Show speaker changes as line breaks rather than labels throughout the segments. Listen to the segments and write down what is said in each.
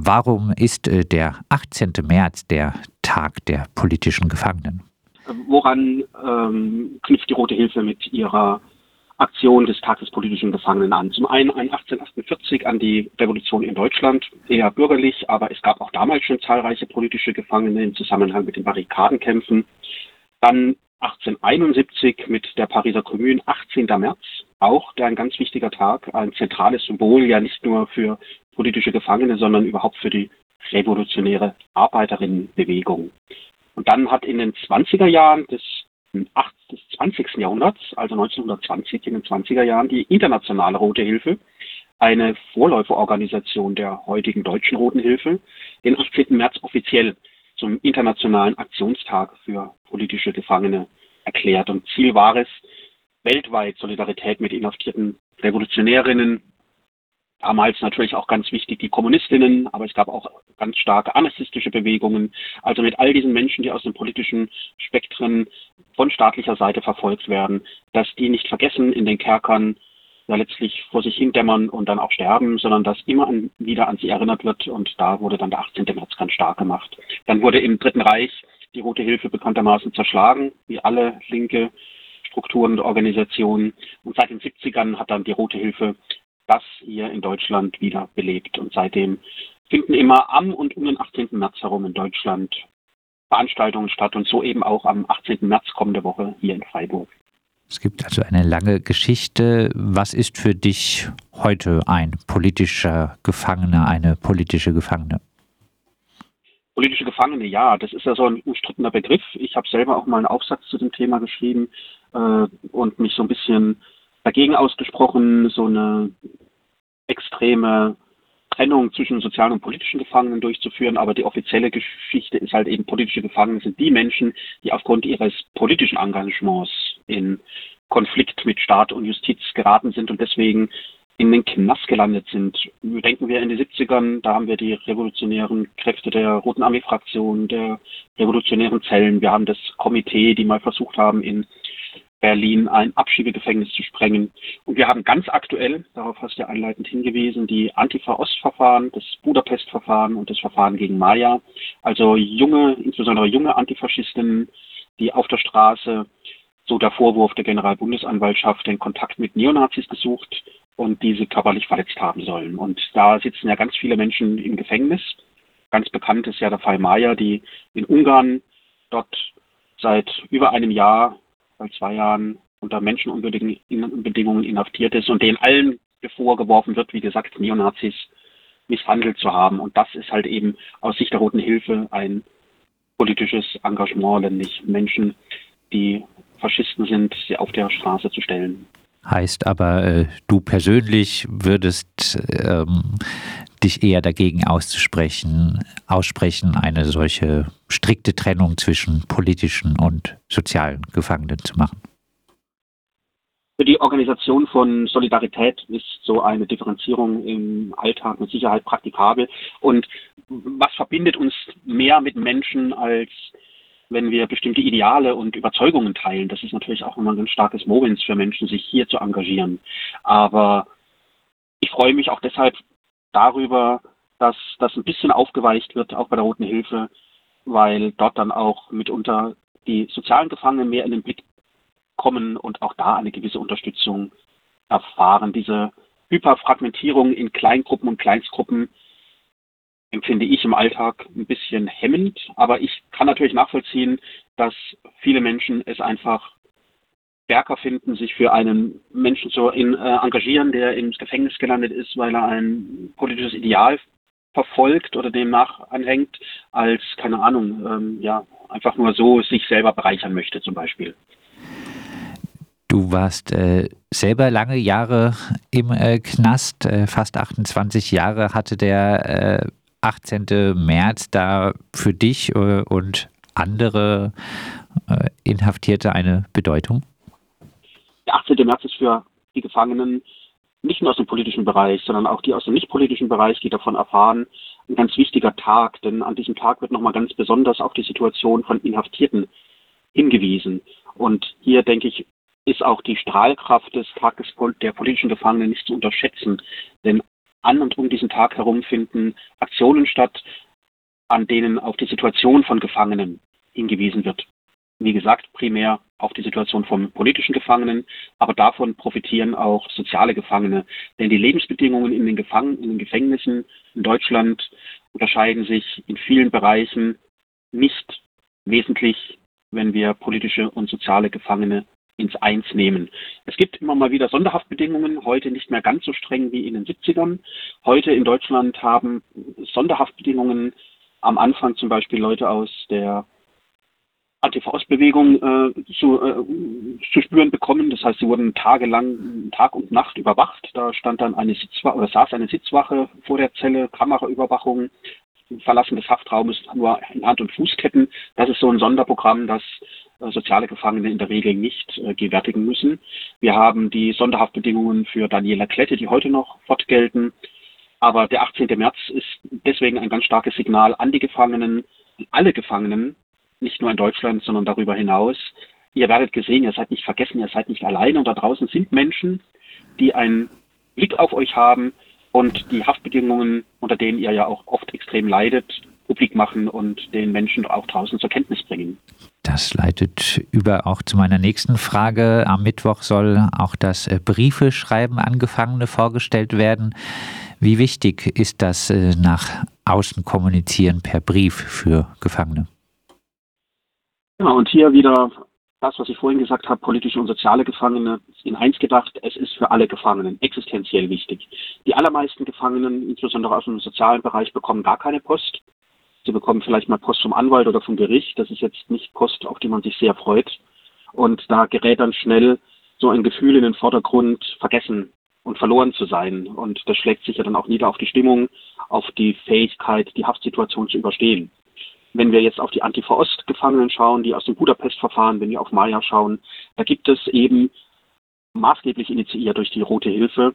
Warum ist der 18. März der Tag der politischen Gefangenen?
Woran knüpft die Rote Hilfe mit ihrer Aktion des Tages des politischen Gefangenen an? Zum einen an 1848, an die Revolution in Deutschland, eher bürgerlich, aber es gab auch damals schon zahlreiche politische Gefangene im Zusammenhang mit den Barrikadenkämpfen. Dann 1871 mit der Pariser Kommune, 18. März, auch ein ganz wichtiger Tag, ein zentrales Symbol, ja nicht nur für politische Gefangene, sondern überhaupt für die revolutionäre Arbeiterinnenbewegung. Und dann hat in den 20er Jahren des 20. Jahrhunderts, also 1920 in den 20er Jahren, die Internationale Rote Hilfe, eine Vorläuferorganisation der heutigen Deutschen Roten Hilfe, den 18. März offiziell zum Internationalen Aktionstag für politische Gefangene erklärt. Und Ziel war es, weltweit Solidarität mit inhaftierten Revolutionärinnen, damals natürlich auch ganz wichtig die Kommunistinnen, aber es gab auch ganz starke anarchistische Bewegungen, also mit all diesen Menschen, die aus den politischen Spektren von staatlicher Seite verfolgt werden, dass die nicht vergessen in den Kerkern ja letztlich vor sich hin dämmern und dann auch sterben, sondern dass immer wieder an sie erinnert wird, und da wurde dann der 18. März ganz stark gemacht. Dann wurde im Dritten Reich die Rote Hilfe bekanntermaßen zerschlagen, wie alle linke Strukturen und Organisationen, und seit den 70ern hat dann die Rote Hilfe das hier in Deutschland wieder belebt, und seitdem finden immer am und um den 18. März herum in Deutschland Veranstaltungen statt, und so eben auch am 18. März kommende Woche hier in Freiburg.
Es gibt also eine lange Geschichte. Was ist für dich heute ein politischer Gefangener, eine politische Gefangene?
Politische Gefangene, ja, das ist ja so ein umstrittener Begriff. Ich habe selber auch mal einen Aufsatz zu dem Thema geschrieben und mich so ein bisschen dagegen ausgesprochen, so eine extreme Trennung zwischen sozialen und politischen Gefangenen durchzuführen. Aber die offizielle Geschichte ist halt eben, politische Gefangene sind die Menschen, die aufgrund ihres politischen Engagements in Konflikt mit Staat und Justiz geraten sind und deswegen in den Knast gelandet sind. Denken wir in die 70ern, da haben wir die revolutionären Kräfte der Roten Armee-Fraktion, der revolutionären Zellen. Wir haben das Komitee, die mal versucht haben, in Berlin ein Abschiebegefängnis zu sprengen. Und wir haben ganz aktuell, darauf hast du ja einleitend hingewiesen, die Antifa-Ost-Verfahren, das Budapest-Verfahren und das Verfahren gegen Maja. Also insbesondere junge Antifaschistinnen, die auf der Straße, so der Vorwurf der Generalbundesanwaltschaft, den Kontakt mit Neonazis gesucht und diese körperlich verletzt haben sollen. Und da sitzen ja ganz viele Menschen im Gefängnis. Ganz bekannt ist ja der Fall Maja, die in Ungarn dort seit über einem Jahr, seit 2 Jahren unter menschenunwürdigen Bedingungen inhaftiert ist und denen allen vorgeworfen wird, wie gesagt, Neonazis misshandelt zu haben. Und das ist halt eben aus Sicht der Roten Hilfe ein politisches Engagement, nämlich Menschen, die Faschisten sind, sie auf der Straße zu stellen.
Heißt aber, du persönlich würdest dich eher dagegen aussprechen, eine solche strikte Trennung zwischen politischen und sozialen Gefangenen zu machen?
Für die Organisation von Solidarität ist so eine Differenzierung im Alltag mit Sicherheit praktikabel. Und was verbindet uns mehr mit Menschen, als wenn wir bestimmte Ideale und Überzeugungen teilen? Das ist natürlich auch immer ein ganz starkes Movens für Menschen, sich hier zu engagieren. Aber ich freue mich auch deshalb darüber, dass das ein bisschen aufgeweicht wird, auch bei der Roten Hilfe, weil dort dann auch mitunter die sozialen Gefangenen mehr in den Blick kommen und auch da eine gewisse Unterstützung erfahren. Diese Hyperfragmentierung in Kleingruppen und Kleinstgruppen empfinde ich im Alltag ein bisschen hemmend, aber ich kann natürlich nachvollziehen, dass viele Menschen es einfach stärker finden, sich für einen Menschen zu engagieren, der ins Gefängnis gelandet ist, weil er ein politisches Ideal verfolgt oder demnach anhängt, als, keine Ahnung, einfach nur so sich selber bereichern möchte zum Beispiel.
Du warst selber lange Jahre im Knast, fast 28 Jahre hatte der 18. März da für dich und andere Inhaftierte eine Bedeutung?
Der 18. März ist für die Gefangenen nicht nur aus dem politischen Bereich, sondern auch die aus dem nicht-politischen Bereich, die davon erfahren, ein ganz wichtiger Tag. Denn an diesem Tag wird nochmal ganz besonders auf die Situation von Inhaftierten hingewiesen. Und hier, denke ich, ist auch die Strahlkraft des Tages der politischen Gefangenen nicht zu unterschätzen. Denn an und um diesen Tag herum finden Aktionen statt, an denen auf die Situation von Gefangenen hingewiesen wird. Wie gesagt, primär auf die Situation von politischen Gefangenen, aber davon profitieren auch soziale Gefangene. Denn die Lebensbedingungen in den Gefängnissen in Deutschland unterscheiden sich in vielen Bereichen nicht wesentlich, wenn wir politische und soziale Gefangene ins Eins nehmen. Es gibt immer mal wieder Sonderhaftbedingungen, heute nicht mehr ganz so streng wie in den 70ern. Heute in Deutschland haben Sonderhaftbedingungen am Anfang zum Beispiel Leute aus der Antifa-Ost-Bewegung zu spüren bekommen. Das heißt, sie wurden tagelang, Tag und Nacht überwacht. Da stand dann eine Sitzwache oder saß eine Sitzwache vor der Zelle, Kameraüberwachung, Verlassen des Haftraumes nur in Hand- und Fußketten. Das ist so ein Sonderprogramm, das soziale Gefangene in der Regel nicht gewärtigen müssen. Wir haben die Sonderhaftbedingungen für Daniela Klette, die heute noch fortgelten. Aber der 18. März ist deswegen ein ganz starkes Signal an die Gefangenen, alle Gefangenen, nicht nur in Deutschland, sondern darüber hinaus. Ihr werdet gesehen, ihr seid nicht vergessen, ihr seid nicht alleine. Und da draußen sind Menschen, die einen Blick auf euch haben und die Haftbedingungen, unter denen ihr ja auch oft extrem leidet, publik machen und den Menschen auch draußen zur Kenntnis bringen.
Das leitet über auch zu meiner nächsten Frage. Am Mittwoch soll auch das Briefeschreiben an Gefangene vorgestellt werden. Wie wichtig ist das nach außen kommunizieren per Brief für Gefangene?
Ja, und hier wieder das, was ich vorhin gesagt habe, politische und soziale Gefangene in eins gedacht. Es ist für alle Gefangenen existenziell wichtig. Die allermeisten Gefangenen, insbesondere aus dem sozialen Bereich, bekommen gar keine Post. Sie bekommen vielleicht mal Post vom Anwalt oder vom Gericht. Das ist jetzt nicht Post, auf die man sich sehr freut. Und da gerät dann schnell so ein Gefühl in den Vordergrund, vergessen und verloren zu sein. Und das schlägt sich ja dann auch nieder auf die Stimmung, auf die Fähigkeit, die Haftsituation zu überstehen. Wenn wir jetzt auf die Antifa-Ost-Gefangenen schauen, die aus dem Budapest-Verfahren, wenn wir auf Maya schauen, da gibt es eben maßgeblich initiiert durch die Rote Hilfe,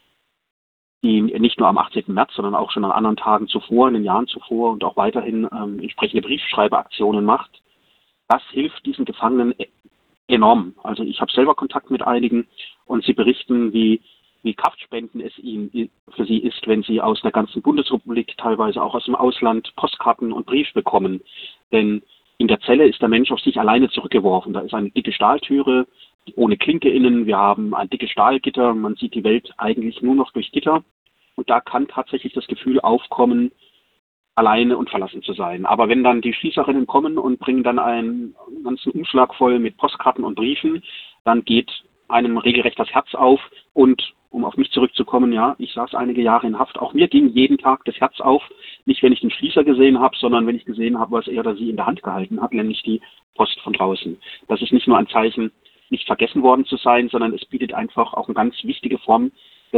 die nicht nur am 18. März, sondern auch schon an anderen Tagen zuvor, in den Jahren zuvor und auch weiterhin entsprechende Briefschreibeaktionen macht. Das hilft diesen Gefangenen enorm. Also ich habe selber Kontakt mit einigen und sie berichten, wie Kraftspenden es für sie ist, wenn sie aus der ganzen Bundesrepublik, teilweise auch aus dem Ausland, Postkarten und Brief bekommen. Denn in der Zelle ist der Mensch auf sich alleine zurückgeworfen. Da ist eine dicke Stahltüre ohne Klinke innen. Wir haben ein dickes Stahlgitter. Man sieht die Welt eigentlich nur noch durch Gitter. Und da kann tatsächlich das Gefühl aufkommen, alleine und verlassen zu sein. Aber wenn dann die Schließerinnen kommen und bringen dann einen ganzen Umschlag voll mit Postkarten und Briefen, dann geht einem regelrecht das Herz auf. Und um auf mich zurückzukommen, ja, ich saß einige Jahre in Haft. Auch mir ging jeden Tag das Herz auf. Nicht, wenn ich den Schließer gesehen habe, sondern wenn ich gesehen habe, was er oder sie in der Hand gehalten hat, nämlich die Post von draußen. Das ist nicht nur ein Zeichen, nicht vergessen worden zu sein, sondern es bietet einfach auch eine ganz wichtige Form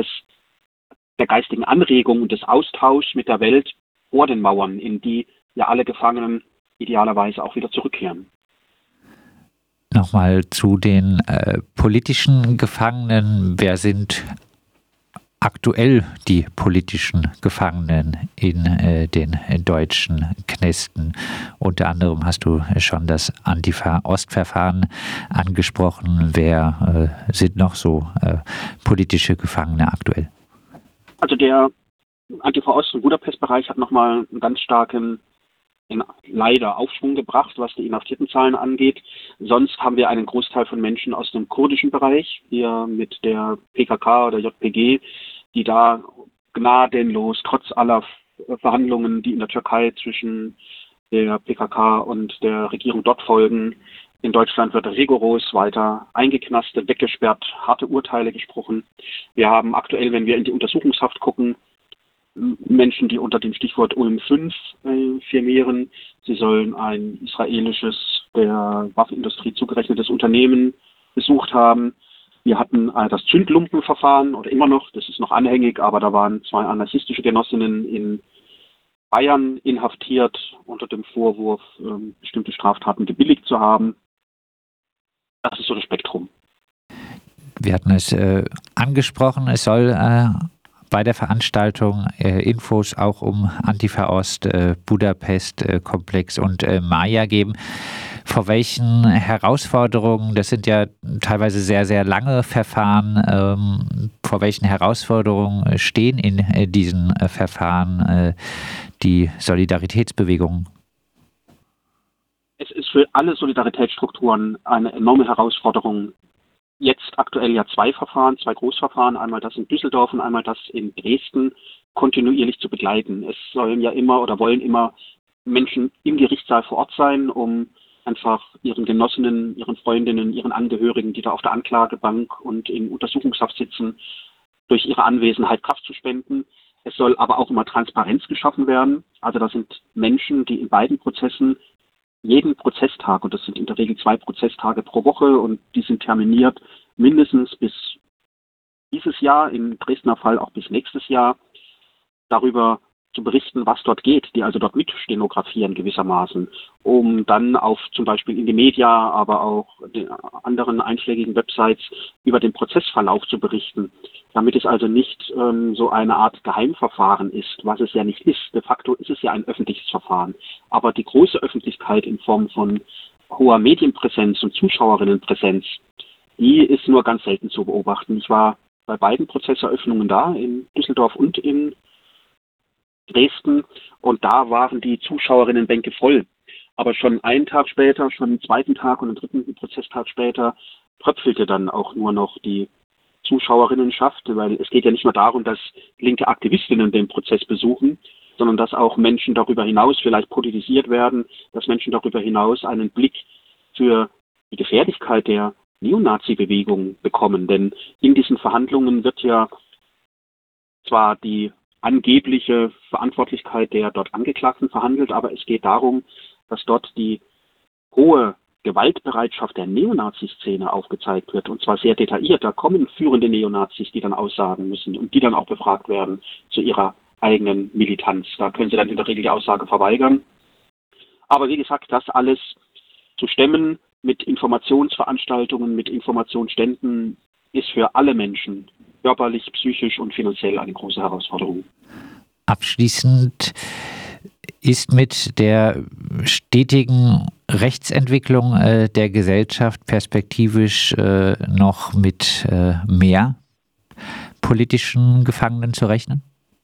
der geistigen Anregung und des Austauschs mit der Welt vor den Mauern, in die ja alle Gefangenen idealerweise auch wieder zurückkehren.
Nochmal zu den politischen Gefangenen. Wer sind aktuell die politischen Gefangenen in den deutschen Knästen? Unter anderem hast du schon das Antifa-Ost-Verfahren angesprochen. Wer sind noch so politische Gefangene aktuell?
Also der Antifa-Ost- und Budapest-Bereich hat nochmal einen ganz starken leider Aufschwung gebracht, was die Inhaftiertenzahlen angeht. Sonst haben wir einen Großteil von Menschen aus dem kurdischen Bereich, hier mit der PKK oder JPG, die da gnadenlos, trotz aller Verhandlungen, die in der Türkei zwischen der PKK und der Regierung dort folgen, in Deutschland wird rigoros weiter eingeknastet, weggesperrt, harte Urteile gesprochen. Wir haben aktuell, wenn wir in die Untersuchungshaft gucken, Menschen, die unter dem Stichwort Ulm 5 firmieren. Sie sollen ein israelisches, der Waffenindustrie zugerechnetes Unternehmen besucht haben. Wir hatten das Zündlumpenverfahren oder immer noch, das ist noch anhängig, aber da waren 2 anarchistische Genossinnen in Bayern inhaftiert unter dem Vorwurf, bestimmte Straftaten gebilligt zu haben. Das ist so das Spektrum.
Wir hatten es angesprochen, es soll bei der Veranstaltung Infos auch um Antifa-Ost, Budapest-Komplex und Maya geben. Vor welchen Herausforderungen, das sind ja teilweise sehr, sehr lange Verfahren, vor welchen Herausforderungen stehen in diesen Verfahren die Solidaritätsbewegungen?
Es ist für alle Solidaritätsstrukturen eine enorme Herausforderung. Jetzt aktuell ja 2 Verfahren, 2 Großverfahren, einmal das in Düsseldorf und einmal das in Dresden, kontinuierlich zu begleiten. Es sollen ja immer oder wollen immer Menschen im Gerichtssaal vor Ort sein, um einfach ihren Genossinnen, ihren Freundinnen, ihren Angehörigen, die da auf der Anklagebank und in Untersuchungshaft sitzen, durch ihre Anwesenheit Kraft zu spenden. Es soll aber auch immer Transparenz geschaffen werden. Also das sind Menschen, die in beiden Prozessen jeden Prozesstag, und das sind in der Regel 2 Prozesstage pro Woche und die sind terminiert mindestens bis dieses Jahr, im Dresdner Fall auch bis nächstes Jahr, darüber zu berichten, was dort geht, die also dort mitstenografieren gewissermaßen, um dann auf zum Beispiel in die Media, aber auch den anderen einschlägigen Websites über den Prozessverlauf zu berichten, damit es also nicht so eine Art Geheimverfahren ist, was es ja nicht ist. De facto ist es ja ein öffentliches Verfahren, aber die große Öffentlichkeit in Form von hoher Medienpräsenz und Zuschauerinnenpräsenz, die ist nur ganz selten zu beobachten. Ich war bei beiden Prozesseröffnungen da, in Düsseldorf und in Dresden, und da waren die Zuschauerinnenbänke voll. Aber schon einen Tag später, schon am 2. Tag und am 3. Prozesstag später, tröpfelte dann auch nur noch die Zuschauerinnenschaft, weil es geht ja nicht nur darum, dass linke Aktivistinnen den Prozess besuchen, sondern dass auch Menschen darüber hinaus vielleicht politisiert werden, dass Menschen darüber hinaus einen Blick für die Gefährlichkeit der Neonazi-Bewegung bekommen. Denn in diesen Verhandlungen wird ja zwar die angebliche Verantwortlichkeit der dort Angeklagten verhandelt, aber es geht darum, dass dort die hohe Gewaltbereitschaft der Neonazi-Szene aufgezeigt wird, und zwar sehr detailliert. Da kommen führende Neonazis, die dann aussagen müssen und die dann auch befragt werden zu ihrer eigenen Militanz. Da können sie dann in der Regel die Aussage verweigern. Aber wie gesagt, das alles zu stemmen mit Informationsveranstaltungen, mit Informationsständen, ist für alle Menschen körperlich, psychisch und finanziell eine große Herausforderung.
Abschließend ist mit der stetigen Rechtsentwicklung der Gesellschaft perspektivisch noch mit mehr politischen Gefangenen zu rechnen?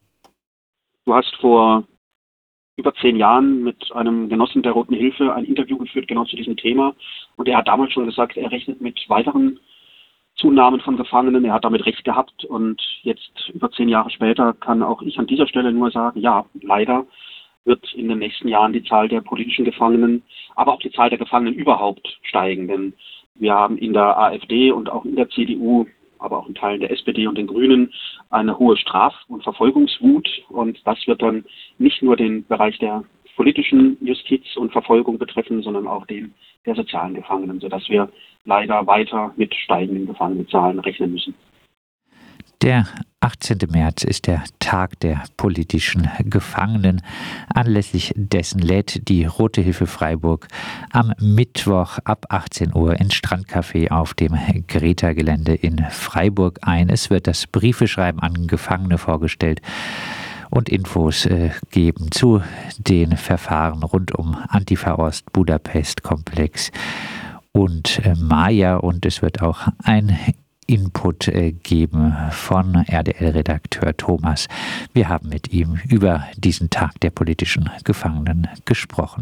Du hast vor über 10 Jahren mit einem Genossen der Roten Hilfe ein Interview geführt, genau zu diesem Thema. Und er hat damals schon gesagt, er rechnet mit weiteren Zunahmen von Gefangenen. Er hat damit recht gehabt. Und jetzt, über 10 Jahre später, kann auch ich an dieser Stelle nur sagen, ja, leider wird in den nächsten Jahren die Zahl der politischen Gefangenen, aber auch die Zahl der Gefangenen überhaupt steigen. Denn wir haben in der AfD und auch in der CDU, aber auch in Teilen der SPD und den Grünen eine hohe Straf- und Verfolgungswut. Und das wird dann nicht nur den Bereich der politischen Justiz und Verfolgung betreffen, sondern auch den der sozialen Gefangenen, sodass wir leider weiter mit steigenden Gefangenenzahlen rechnen müssen.
Der 18. März ist der Tag der politischen Gefangenen. Anlässlich dessen lädt die Rote Hilfe Freiburg am Mittwoch ab 18 Uhr ins Strandcafé auf dem Greta-Gelände in Freiburg ein. Es wird das Briefeschreiben an Gefangene vorgestellt und Infos geben zu den Verfahren rund um Antifa-Ost, Budapest-Komplex und Maya. Und es wird auch ein Input geben von RDL-Redakteur Thomas. Wir haben mit ihm über diesen Tag der politischen Gefangenen gesprochen.